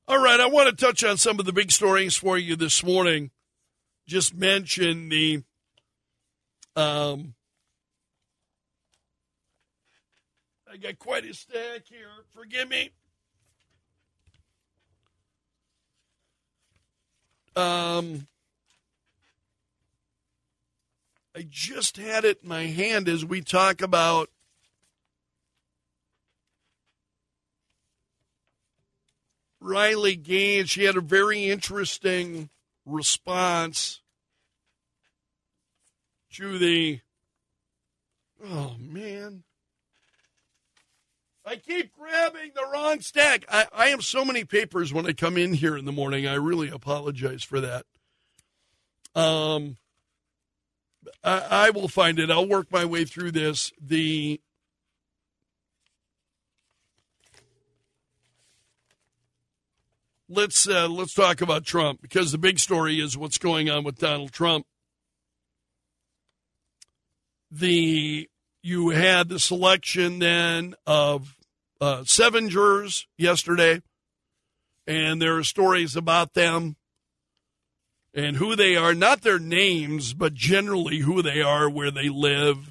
All right, I want to touch on some of the big stories for you this morning. Just mention the I got quite a stack here. Forgive me. I just had it in my hand as we talk about Riley Gaines. She had a very interesting response to the, oh, man. I keep grabbing the wrong stack. I have so many papers when I come in here in the morning. I really apologize for that. I will find it. I'll work my way through this. Let's talk about Trump, because the big story is what's going on with Donald Trump. You had the selection then of 7 jurors yesterday, and there are stories about them and who they are, not their names, but generally who they are, where they live.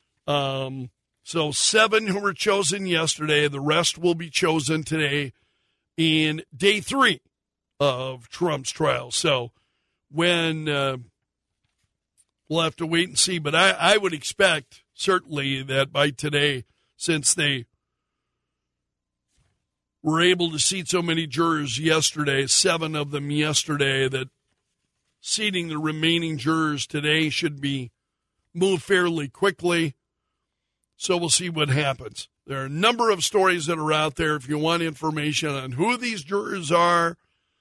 So 7 who were chosen yesterday. The rest will be chosen today in day 3 of Trump's trial. So when we'll have to wait and see, but I would expect certainly that by today, since they were able to seat so many jurors yesterday, 7 of them yesterday, that seating the remaining jurors today should be moved fairly quickly. So we'll see what happens. There are a number of stories that are out there. If you want information on who these jurors are,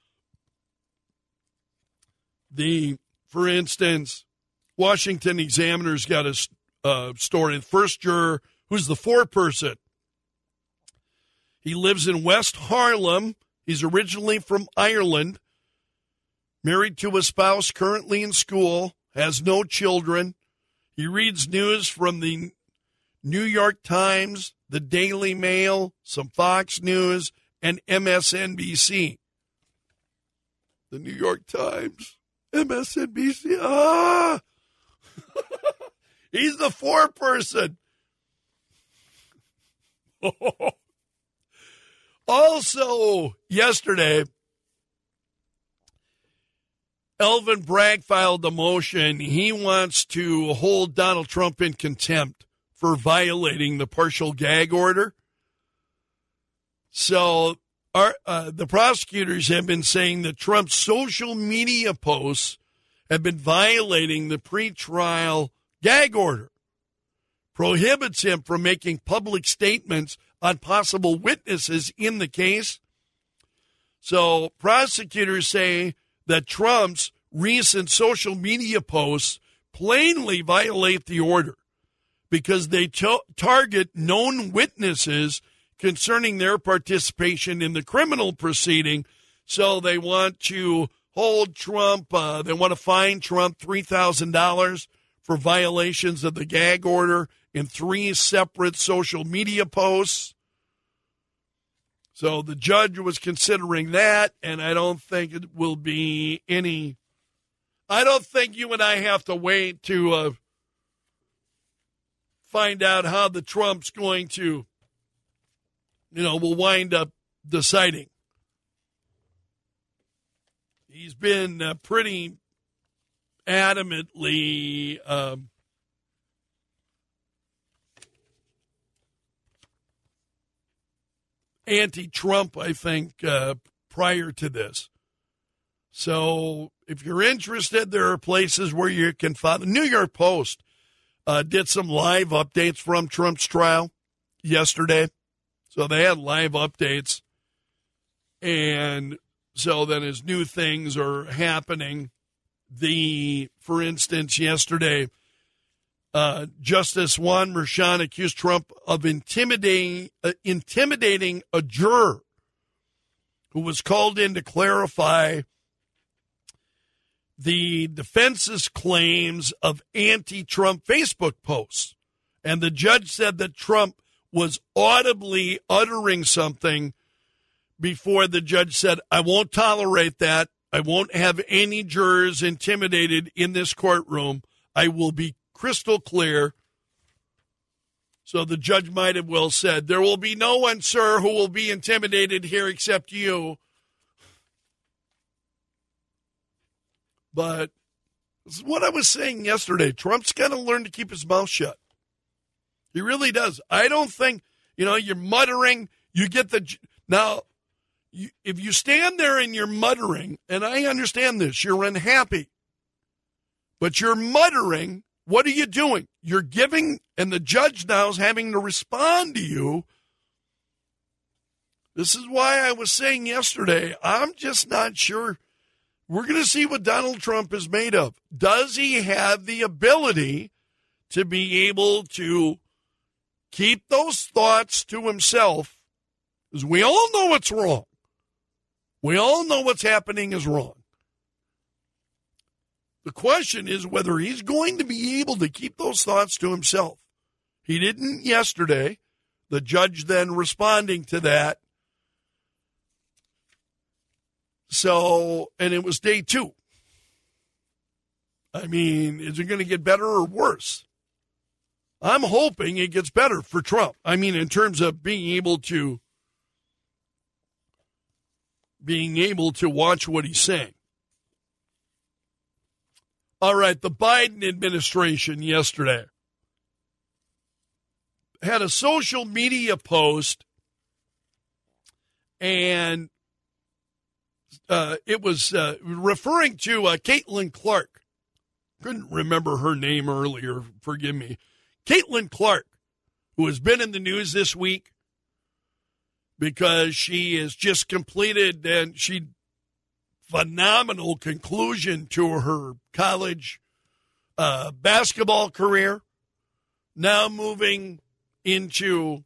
for instance, Washington Examiner's got a story. The first juror, who's the foreperson, he lives in West Harlem. He's originally from Ireland, married to a spouse, currently in school, has no children. He reads news from the New York Times, the Daily Mail, some Fox News, and MSNBC. The New York Times, MSNBC. He's the foreperson. Also, yesterday, Alvin Bragg filed a motion. He wants to hold Donald Trump in contempt for violating the partial gag order. So the prosecutors have been saying that Trump's social media posts have been violating the pretrial gag order, prohibits him from making public statements on possible witnesses in the case. So prosecutors say that Trump's recent social media posts plainly violate the order because they target known witnesses concerning their participation in the criminal proceeding. So they want to hold Trump, they want to fine Trump $3,000 for violations of the gag order in 3 separate social media posts. So the judge was considering that, and I don't think it will be any. I don't think you and I have to wait to find out how the Trump's going to, will wind up deciding. He's been pretty adamantly anti-Trump, I think, prior to this. So if you're interested, there are places where you can find. The New York Post did some live updates from Trump's trial yesterday. So they had live updates. And so then as new things are happening, for instance, yesterday, Justice Juan Merchan accused Trump of intimidating a juror who was called in to clarify the defense's claims of anti-Trump Facebook posts. And the judge said that Trump was audibly uttering something before the judge said, I won't tolerate that. I won't have any jurors intimidated in this courtroom. I will be crystal clear. So the judge might have well said, there will be no one, sir, who will be intimidated here except you. But this is what I was saying yesterday. Trump's got to learn to keep his mouth shut. He really does. I don't think, you're muttering. You get now, if you stand there and you're muttering, and I understand this, you're unhappy, but you're muttering, what are you doing? You're giving, and the judge now is having to respond to you. This is why I was saying yesterday, I'm just not sure. We're going to see what Donald Trump is made of. Does he have the ability to be able to keep those thoughts to himself? Because we all know what's wrong. We all know what's happening is wrong. The question is whether he's going to be able to keep those thoughts to himself. He didn't yesterday. The judge then responding to that. So, and it was day 2. I mean, is it going to get better or worse? I'm hoping it gets better for Trump. I mean, in terms of being able to watch what he's saying. All right, the Biden administration yesterday had a social media post, and it was referring to Caitlin Clark. Couldn't remember her name earlier, forgive me. Caitlin Clark, who has been in the news this week because she has just completed phenomenal conclusion to her college basketball career. Now moving into,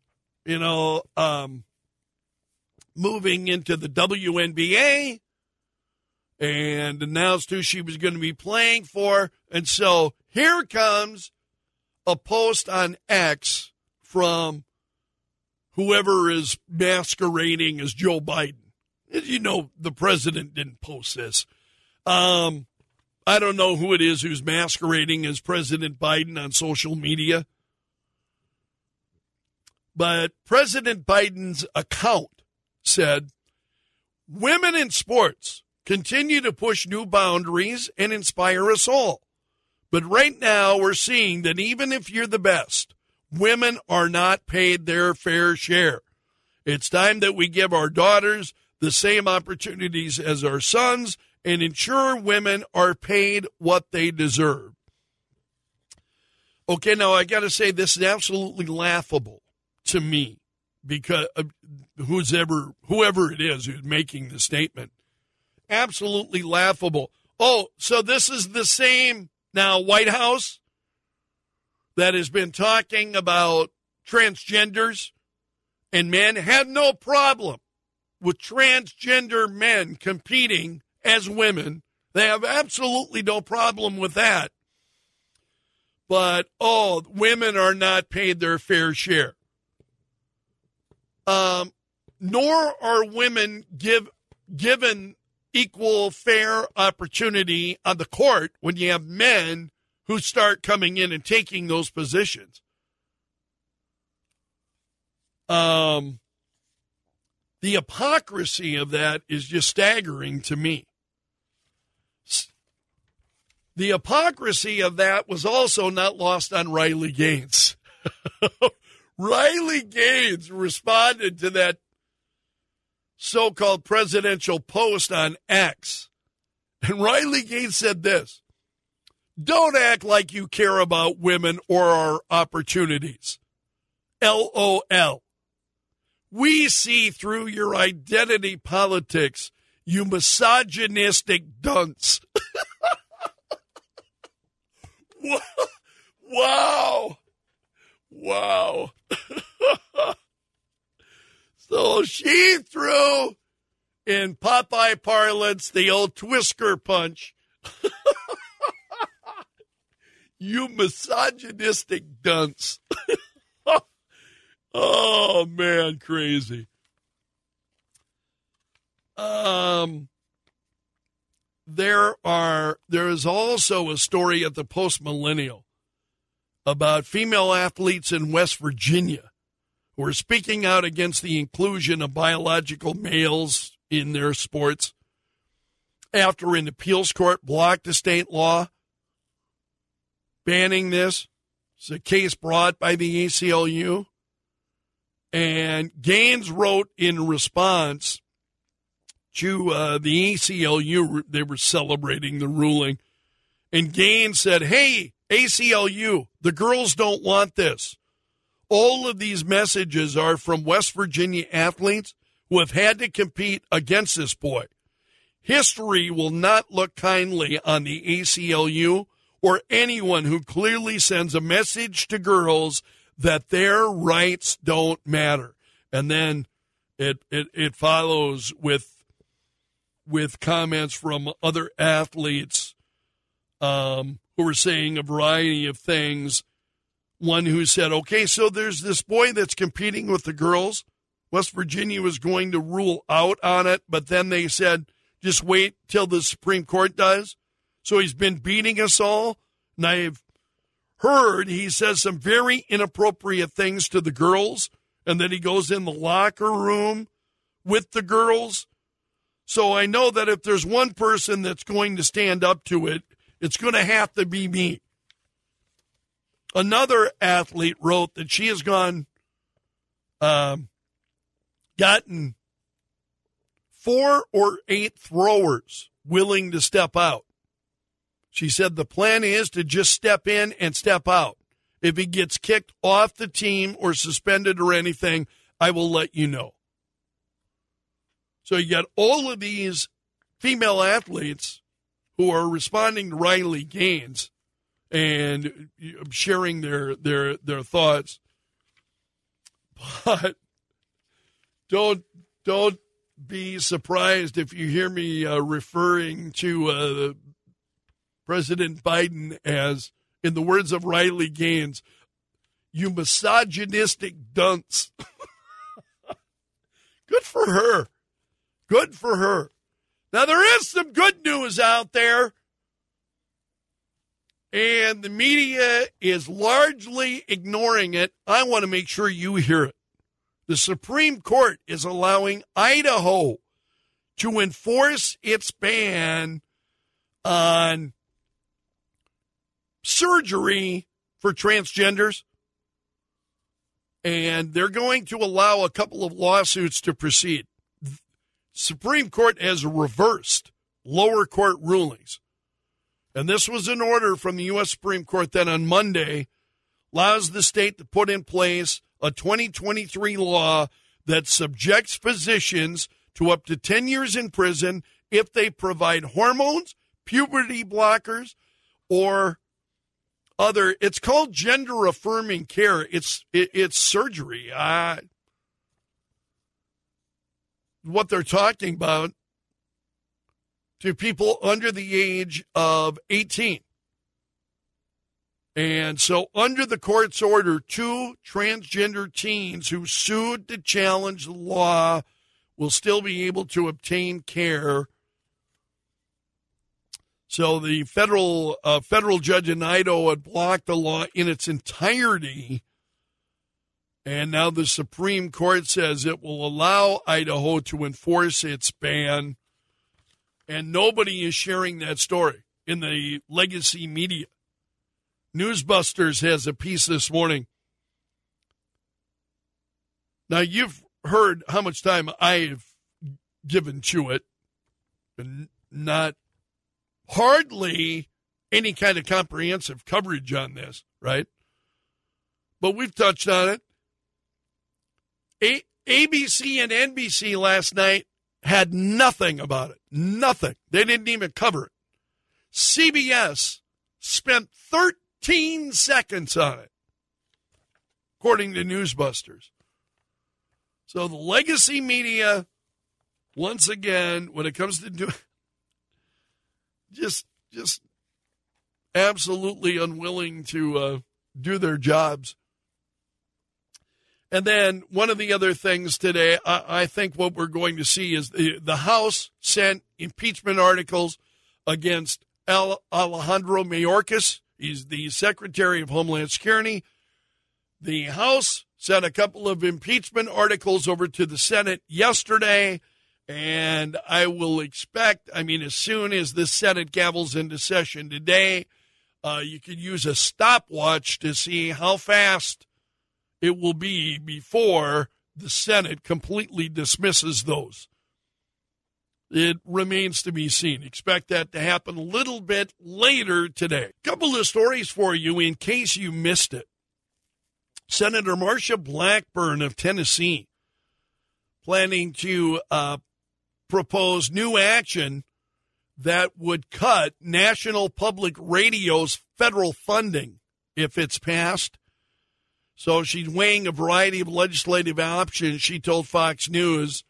moving into the WNBA, and announced who she was going to be playing for. And so here comes a post on X from whoever is masquerading as Joe Biden. As you know, the president didn't post this. I don't know who it is who's masquerading as President Biden on social media. But President Biden's account said, women in sports continue to push new boundaries and inspire us all. But right now we're seeing that even if you're the best, women are not paid their fair share. It's time that we give our daughters the same opportunities as our sons and ensure women are paid what they deserve. Okay, now I got to say this is absolutely laughable to me because whoever it is who's making the statement, absolutely laughable. Oh, so this is the same now White House that has been talking about transgenders and men had no problem with transgender men competing as women. They have absolutely no problem with that. But, women are not paid their fair share. Nor are women given equal fair opportunity on the court when you have men who start coming in and taking those positions. The hypocrisy of that is just staggering to me. The hypocrisy of that was also not lost on Riley Gaines. Riley Gaines responded to that so-called presidential post on X. And Riley Gaines said this, don't act like you care about women or our opportunities. LOL. We see through your identity politics, you misogynistic dunce. Wow. Wow. So she threw, in Popeye parlance, the old Twisker punch. You misogynistic dunce. Oh, man, crazy. There is also a story at the Post Millennial about female athletes in West Virginia who are speaking out against the inclusion of biological males in their sports after an appeals court blocked a state law banning this. It's a case brought by the ACLU. And Gaines wrote in response to the ACLU, they were celebrating the ruling, and Gaines said, hey, ACLU, the girls don't want this. All of these messages are from West Virginia athletes who have had to compete against this boy. History will not look kindly on the ACLU or anyone who clearly sends a message to girls that their rights don't matter. And then it follows with comments from other athletes who were saying a variety of things. One who said, okay, so there's this boy that's competing with the girls. West Virginia was going to rule out on it, but then they said, just wait till the Supreme Court does. So he's been beating us all. And I've heard he says some very inappropriate things to the girls, and then he goes in the locker room with the girls. So I know that if there's one person that's going to stand up to it, it's going to have to be me. Another athlete wrote that she has gotten 4 or 8 throwers willing to step out. She said the plan is to just step in and step out. If he gets kicked off the team or suspended or anything, I will let you know. So you got all of these female athletes who are responding to Riley Gaines and sharing their thoughts. But don't be surprised if you hear me referring to President Biden as, in the words of Riley Gaines, you misogynistic dunce. Good for her. Good for her. Now, there is some good news out there, and the media is largely ignoring it. I want to make sure you hear it. The Supreme Court is allowing Idaho to enforce its ban on surgery for transgenders, and they're going to allow a couple of lawsuits to proceed. Supreme Court has reversed lower court rulings, and this was an order from the U.S. Supreme Court that on Monday allows the state to put in place a 2023 law that subjects physicians to up to 10 years in prison if they provide hormones, puberty blockers, or other. It's called gender-affirming care. It's surgery. What they're talking about to people under the age of 18. And so under the court's order, 2 transgender teens who sued to challenge the law will still be able to obtain care. So the federal judge in Idaho had blocked the law in its entirety, and now the Supreme Court says it will allow Idaho to enforce its ban, and nobody is sharing that story in the legacy media. Newsbusters has a piece this morning. Now, you've heard how much time I've given to it, and not hardly any kind of comprehensive coverage on this, right? But we've touched on it. ABC and NBC last night had nothing about it. Nothing. They didn't even cover it. CBS spent 13 seconds on it, according to Newsbusters. So the legacy media, once again, when it comes to just absolutely unwilling to do their jobs. And then one of the other things today, I think what we're going to see is the House sent impeachment articles against Alejandro Mayorkas. He's the Secretary of Homeland Security. The House sent a couple of impeachment articles over to the Senate yesterday, and I will expect, as soon as the Senate gavels into session today, you could use a stopwatch to see how fast it will be before the Senate completely dismisses those. It remains to be seen. Expect that to happen a little bit later today. A couple of stories for you in case you missed it. Senator Marsha Blackburn of Tennessee planning to propose new action that would cut National Public Radio's federal funding if it's passed. So she's weighing a variety of legislative options. She told Fox News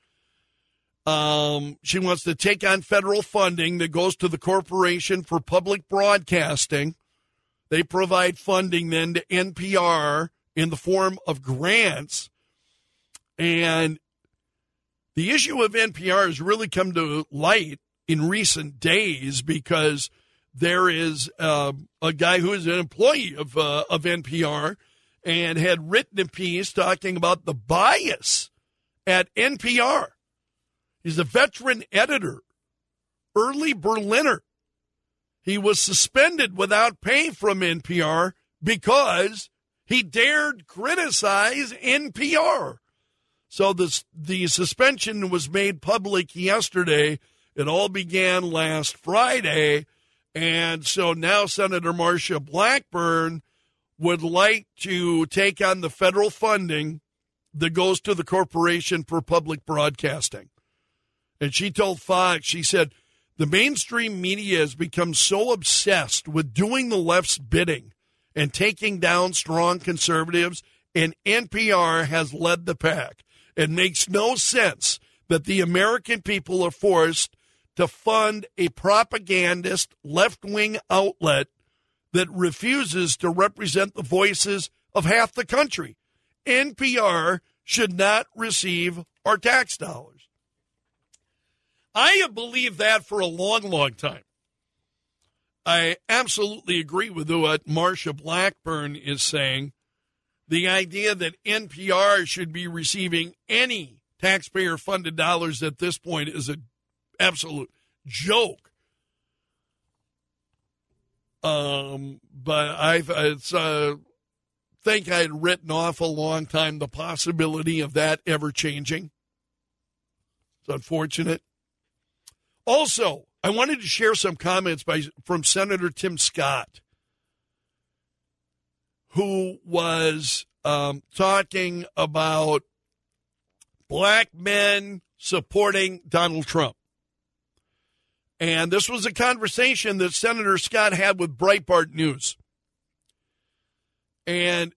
she wants to take on federal funding that goes to the Corporation for Public Broadcasting. They provide funding then to NPR in the form of grants. And the issue of NPR has really come to light in recent days because there is a guy who is an employee of NPR and had written a piece talking about the bias at NPR. He's a veteran editor, Early Berliner. He was suspended without pay from NPR because he dared criticize NPR. So the suspension was made public yesterday. It all began last Friday. And so now Senator Marsha Blackburn would like to take on the federal funding that goes to the Corporation for Public Broadcasting. And she told Fox, she said, the mainstream media has become so obsessed with doing the left's bidding and taking down strong conservatives, and NPR has led the pack. It makes no sense that the American people are forced to fund a propagandist left-wing outlet that refuses to represent the voices of half the country. NPR should not receive our tax dollars. I have believed that for a long, long time. I absolutely agree with what Marsha Blackburn is saying. The idea that NPR should be receiving any taxpayer-funded dollars at this point is an absolute joke. But I think I had written off a long time the possibility of that ever changing. It's unfortunate. Also, I wanted to share some comments from Senator Tim Scott, who was talking about black men supporting Donald Trump. And this was a conversation that Senator Scott had with Breitbart News. And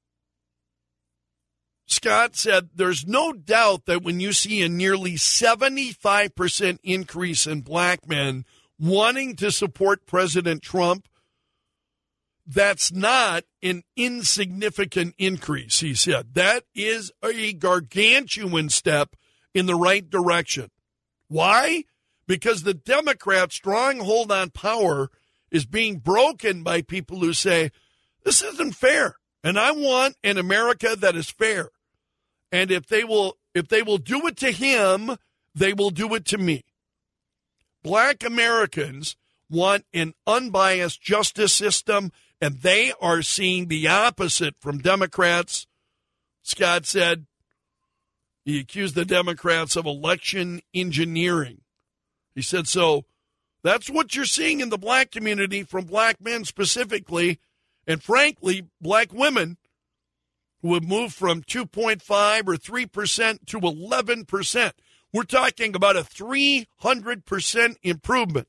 Scott said, there's no doubt that when you see a nearly 75% increase in black men wanting to support President Trump, that's not an insignificant increase, he said. That is a gargantuan step in the right direction. Why? Because the Democrats' stronghold on power is being broken by people who say, this isn't fair, and I want an America that is fair. And if they will do it to him, they will do it to me. Black Americans want an unbiased justice system, and they are seeing the opposite from Democrats. Scott said he accused the Democrats of election engineering. He said, so that's what you're seeing in the black community from black men specifically, and frankly, black women who have moved from 2.5 or 3% to 11%. We're talking about a 300% improvement.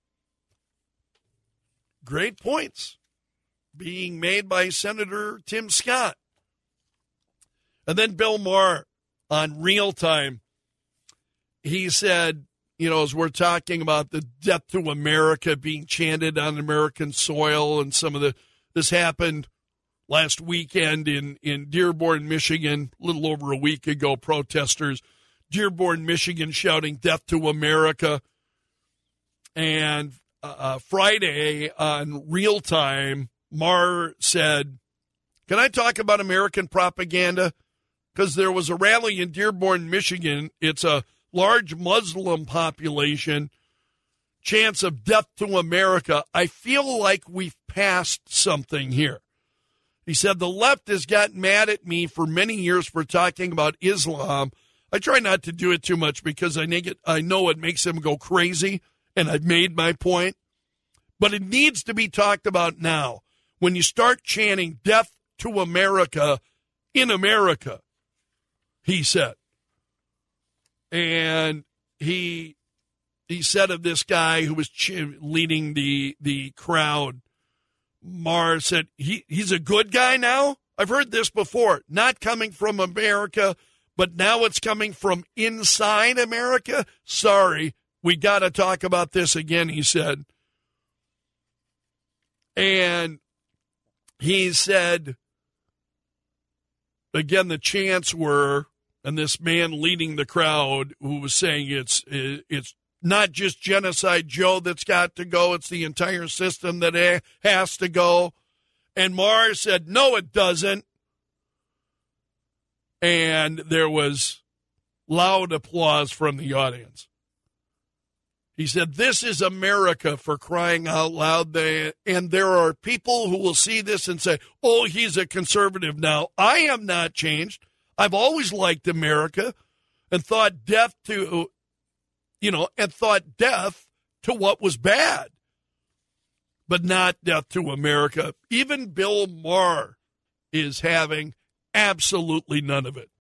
Great points being made by Senator Tim Scott. And then Bill Maher on Real Time, he said, as we're talking about the death to America being chanted on American soil and some of this happened last weekend in Dearborn, Michigan, a little over a week ago, protesters, Dearborn, Michigan, shouting "Death to America." And Friday on Real Time, Maher said, "Can I talk about American propaganda? Because there was a rally in Dearborn, Michigan. It's a large Muslim population. Chants of death to America. I feel like we've passed something here." He said, "The left has gotten mad at me for many years for talking about Islam. I try not to do it too much because I know it makes them go crazy, and I've made my point. But it needs to be talked about now. When you start chanting death to America in America," he said. And he said of this guy who was leading the crowd, Maher said, he's a good guy now? I've heard this before. Not coming from America, but now it's coming from inside America? Sorry, we got to talk about this again, he said. And he said, again, the chants were, and this man leading the crowd who was saying it's not just Genocide Joe that's got to go, it's the entire system that has to go. And Maher said, no, it doesn't. And there was loud applause from the audience. He said, this is America, for crying out loud. And there are people who will see this and say, oh, he's a conservative now. I have not changed. I've always liked America and thought death to what was bad, but not death to America. Even Bill Maher is having absolutely none of it.